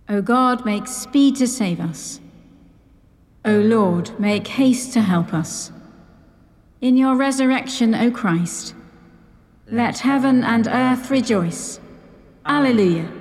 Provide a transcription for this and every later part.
O God, make speed to save us. O Lord, make haste to help us. In your resurrection, O Christ, let heaven and earth rejoice. Alleluia.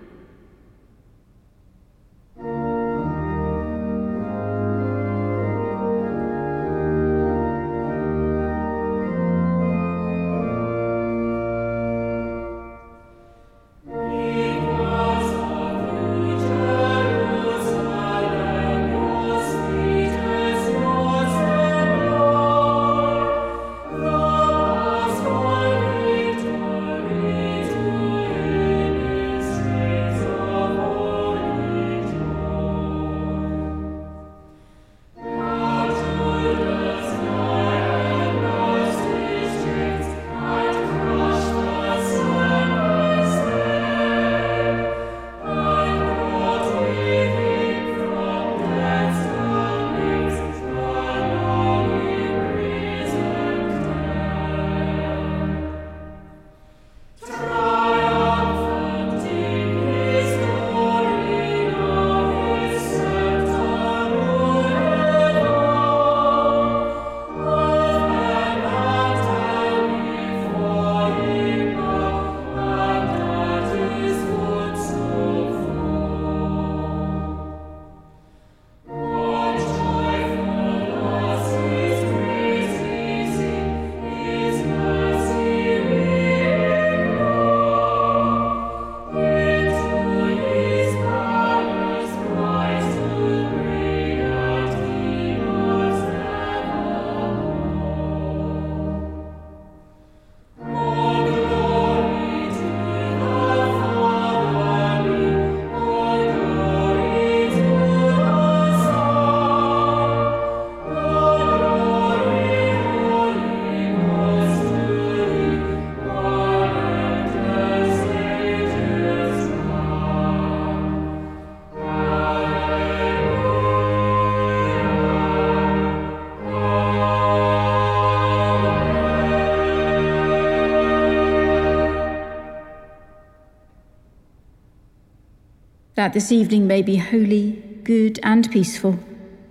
That this evening may be holy, good, and peaceful,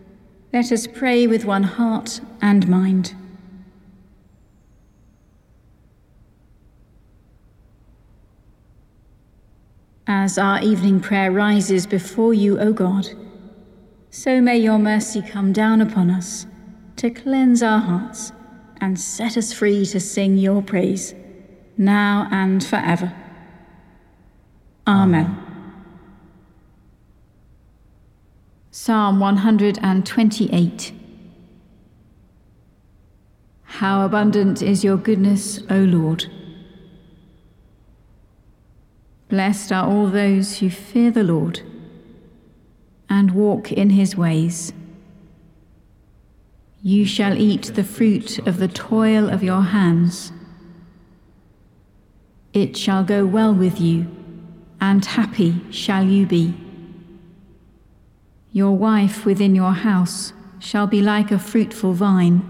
let us pray with one heart and mind. As our evening prayer rises before you, O God, so may your mercy come down upon us to cleanse our hearts and set us free to sing your praise, now and forever. Amen. Psalm 128. How abundant is your goodness, O Lord! Blessed are all those who fear the Lord and walk in his ways. You shall eat the fruit of the toil of your hands. It shall go well with you, and happy shall you be. Your wife within your house shall be like a fruitful vine.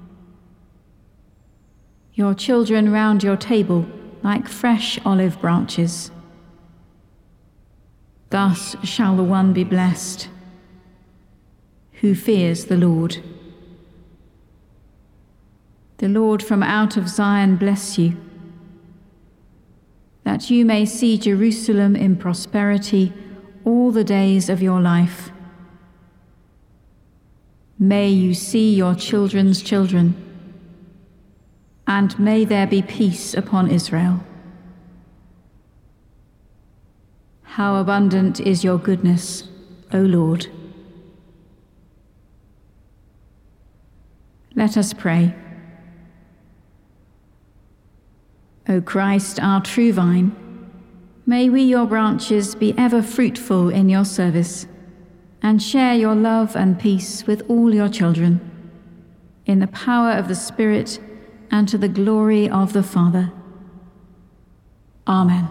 Your children round your table like fresh olive branches. Thus shall the one be blessed who fears the Lord. The Lord from out of Zion bless you, that you may see Jerusalem in prosperity all the days of your life. May you see your children's children, and may there be peace upon Israel. How abundant is your goodness, O Lord! Let us pray. O Christ, our true vine, may we, your branches, be ever fruitful in your service, and share your love and peace with all your children, in the power of the Spirit and to the glory of the Father. Amen.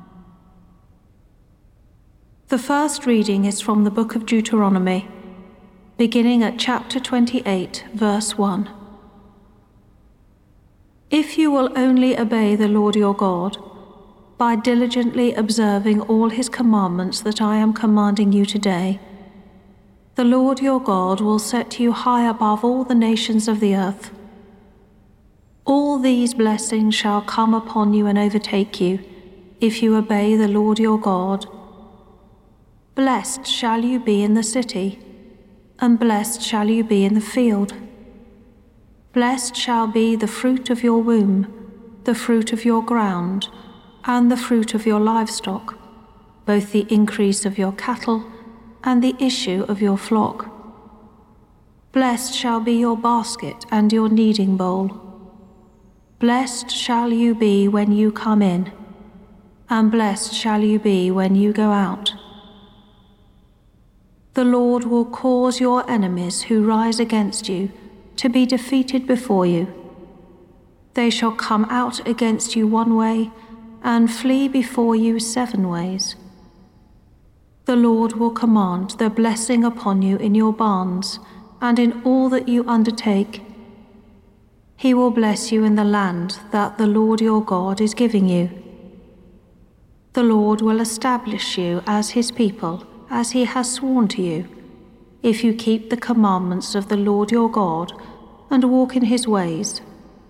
The first reading is from the book of Deuteronomy, beginning at chapter 28, verse 1. If you will only obey the Lord your God, by diligently observing all his commandments that I am commanding you today, the Lord your God will set you high above all the nations of the earth. All these blessings shall come upon you and overtake you, if you obey the Lord your God. Blessed shall you be in the city, and blessed shall you be in the field. Blessed shall be the fruit of your womb, the fruit of your ground, and the fruit of your livestock, both the increase of your cattle and the issue of your flock. Blessed shall be your basket and your kneading bowl. Blessed shall you be when you come in, and blessed shall you be when you go out. The Lord will cause your enemies who rise against you to be defeated before you. They shall come out against you one way, and flee before you 7 ways. The Lord will command the blessing upon you in your barns and in all that you undertake. He will bless you in the land that the Lord your God is giving you. The Lord will establish you as his people, as he has sworn to you, if you keep the commandments of the Lord your God and walk in his ways.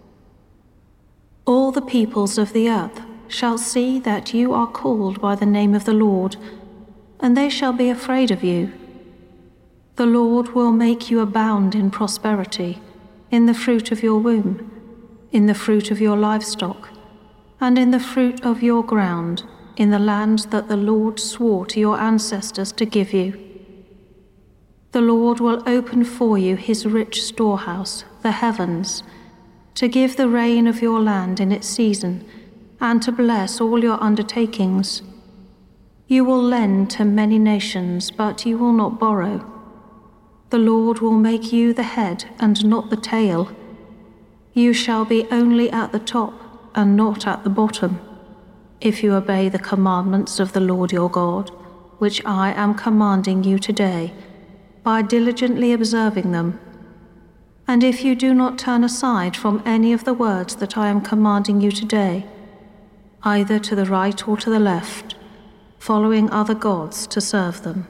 All the peoples of the earth shall see that you are called by the name of the Lord, and they shall be afraid of you. The Lord will make you abound in prosperity, in the fruit of your womb, in the fruit of your livestock, and in the fruit of your ground, in the land that the Lord swore to your ancestors to give you. The Lord will open for you his rich storehouse, the heavens, to give the rain of your land in its season, and to bless all your undertakings. You will lend to many nations, but you will not borrow. The Lord will make you the head and not the tail. You shall be only at the top and not at the bottom, if you obey the commandments of the Lord your God, which I am commanding you today, by diligently observing them. And if you do not turn aside from any of the words that I am commanding you today, either to the right or to the left, following other gods to serve them.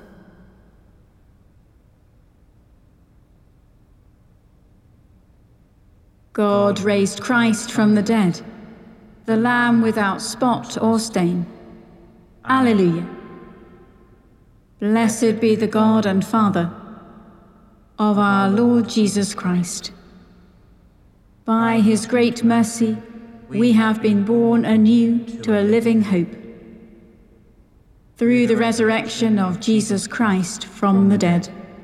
God raised Christ from the dead, the Lamb without spot or stain. Alleluia. Blessed be the God and Father of our Lord Jesus Christ. By his great mercy, we have been born anew to a living hope, through the resurrection of Jesus Christ from the dead,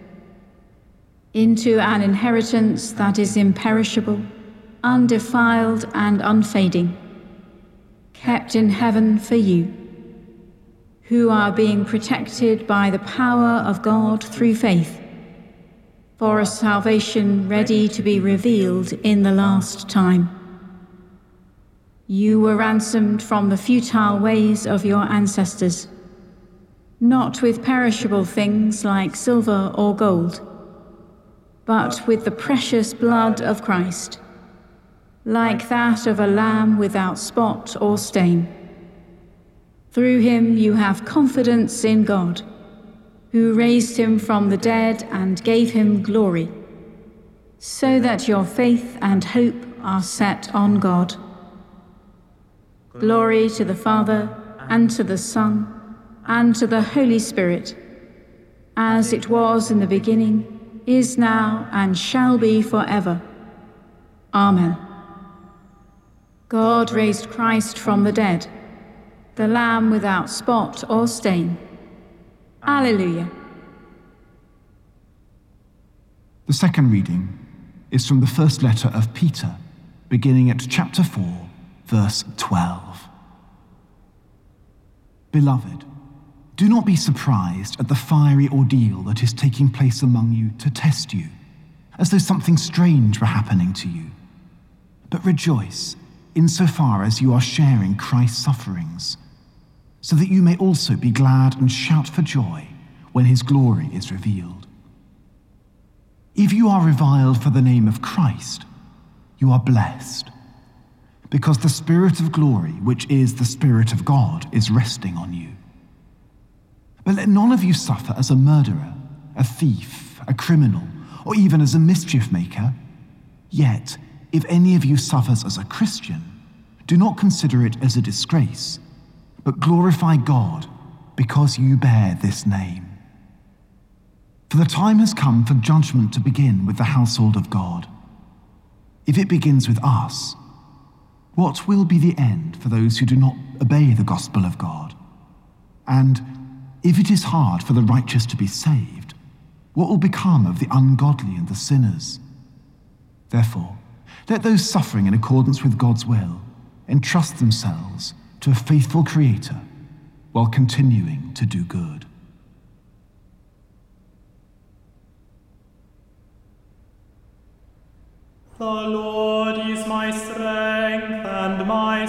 into an inheritance that is imperishable, undefiled and unfading, kept in heaven for you, who are being protected by the power of God through faith, for a salvation ready to be revealed in the last time. You were ransomed from the futile ways of your ancestors, not with perishable things like silver or gold, but with the precious blood of Christ, like that of a lamb without spot or stain. Through him you have confidence in God, who raised him from the dead and gave him glory, so that your faith and hope are set on God. Glory to the Father, and to the Son, and to the Holy Spirit, as it was in the beginning, is now, and shall be forever. Amen. God raised Christ from the dead, the Lamb without spot or stain. Alleluia. The second reading is from the first letter of Peter, beginning at chapter 4, verse 12. Beloved, do not be surprised at the fiery ordeal that is taking place among you to test you, as though something strange were happening to you. But rejoice insofar as you are sharing Christ's sufferings, so that you may also be glad and shout for joy when his glory is revealed. If you are reviled for the name of Christ, you are blessed, because the Spirit of glory, which is the Spirit of God, is resting on you. But let none of you suffer as a murderer, a thief, a criminal, or even as a mischief maker. Yet, if any of you suffers as a Christian, do not consider it as a disgrace, but glorify God because you bear this name. For the time has come for judgment to begin with the household of God. If it begins with us, what will be the end for those who do not obey the gospel of God? And if it is hard for the righteous to be saved, what will become of the ungodly and the sinners? Therefore, let those suffering in accordance with God's will entrust themselves to a faithful Creator while continuing to do good. The Lord is my strength and my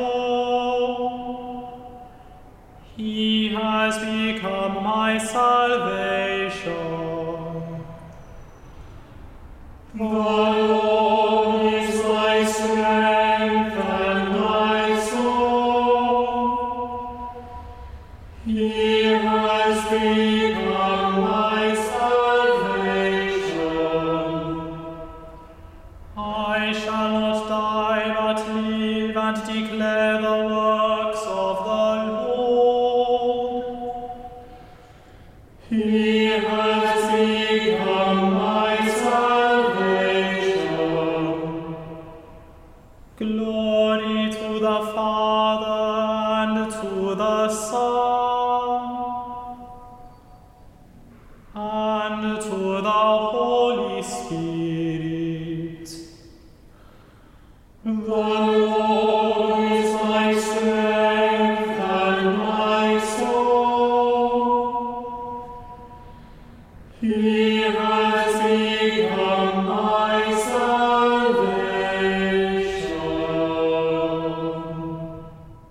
soul. He has become my salvation. The Lord is my strength and my soul. He has become my salvation. I shall not die, but live and declare the works of the Lord. He has become my salvation. Glory to the Father and to the Son and to the Holy Spirit. The Lord is my strength and my soul. He has become my salvation.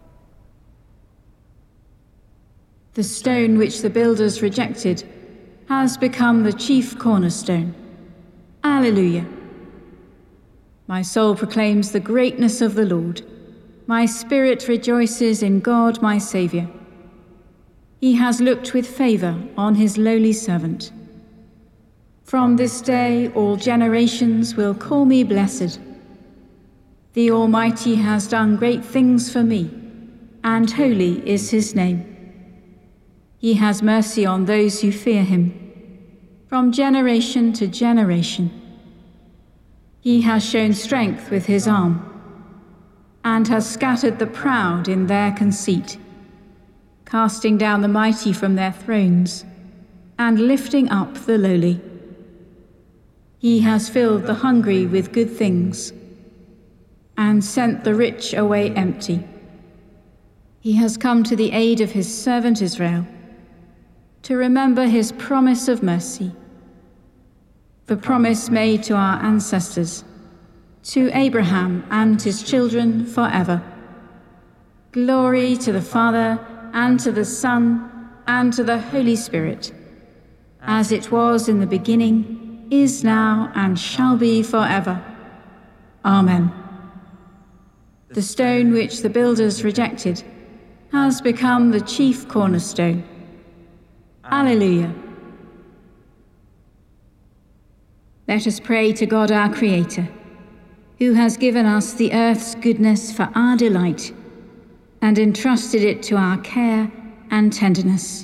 The stone which the builders rejected has become the chief cornerstone. Alleluia. My soul proclaims the greatness of the Lord. My spirit rejoices in God my Saviour. He has looked with favour on his lowly servant. From this day all generations will call me blessed. The Almighty has done great things for me, and holy is his name. He has mercy on those who fear him, from generation to generation. He has shown strength with his arm, and has scattered the proud in their conceit, casting down the mighty from their thrones, and lifting up the lowly. He has filled the hungry with good things, and sent the rich away empty. He has come to the aid of his servant Israel, to remember his promise of mercy, the promise made to our ancestors, to Abraham and his children forever. Glory to the Father, and to the Son, and to the Holy Spirit, as it was in the beginning, is now, and shall be forever. Amen. The stone which the builders rejected has become the chief cornerstone. Alleluia. Let us pray to God our Creator, who has given us the earth's goodness for our delight, and entrusted it to our care and tenderness.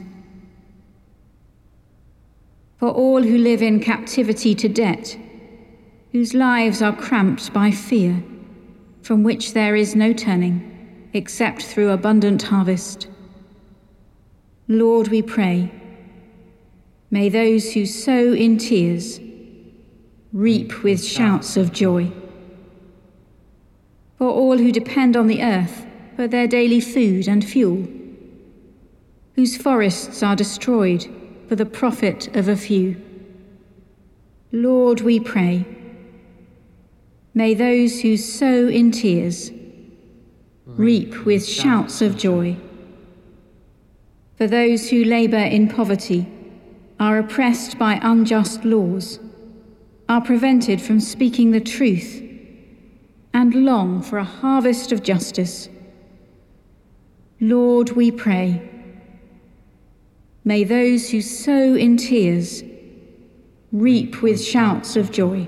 For all who live in captivity to debt, whose lives are cramped by fear, from which there is no turning, except through abundant harvest. Lord, we pray, may those who sow in tears reap with shouts of joy. For all who depend on the earth for their daily food and fuel, whose forests are destroyed for the profit of a few. Lord, we pray, may those who sow in tears reap with shouts of joy. For those who labour in poverty, are oppressed by unjust laws, are prevented from speaking the truth, and long for a harvest of justice. Lord, we pray, may those who sow in tears reap with shouts of joy.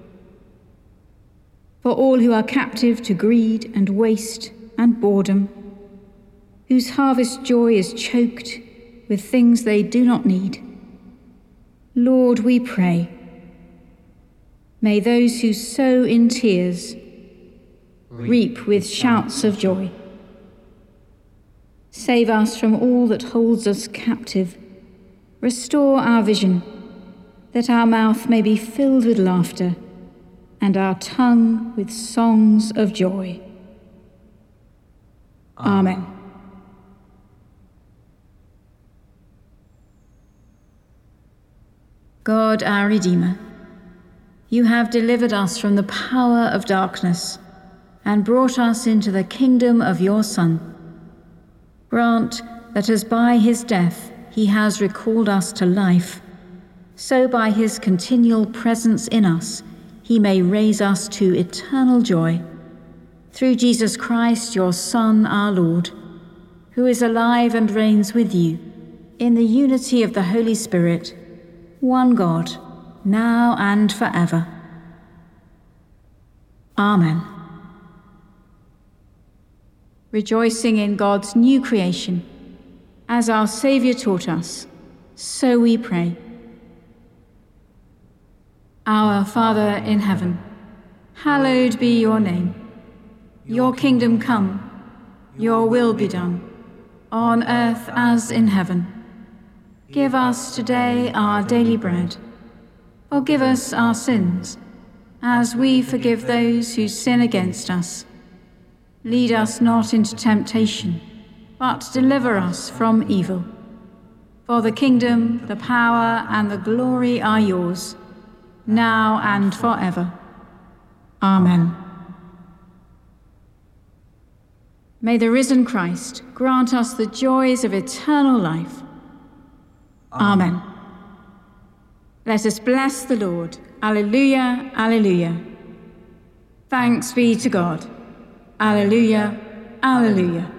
For all who are captive to greed and waste and boredom, whose harvest joy is choked with things they do not need, Lord, we pray, may those who sow in tears reap with shouts of joy. Save us from all that holds us captive. Restore our vision, that our mouth may be filled with laughter and our tongue with songs of joy. Amen. God, our Redeemer, you have delivered us from the power of darkness and brought us into the kingdom of your Son. Grant that as by his death he has recalled us to life, so by his continual presence in us he may raise us to eternal joy. Through Jesus Christ, your Son, our Lord, who is alive and reigns with you in the unity of the Holy Spirit, one God, now and forever. Amen. Rejoicing in God's new creation, as our Saviour taught us, so we pray. Our Father in heaven, hallowed be your name. Your kingdom come, your will be done, on earth as in heaven. Give us today our daily bread. Forgive us our sins, as we forgive those who sin against us. Lead us not into temptation, but deliver us from evil. For the kingdom, the power, and the glory are yours, now and forever. Amen. May the risen Christ grant us the joys of eternal life. Amen. Let us bless the Lord. Alleluia, alleluia. Thanks be to God. Alleluia, alleluia.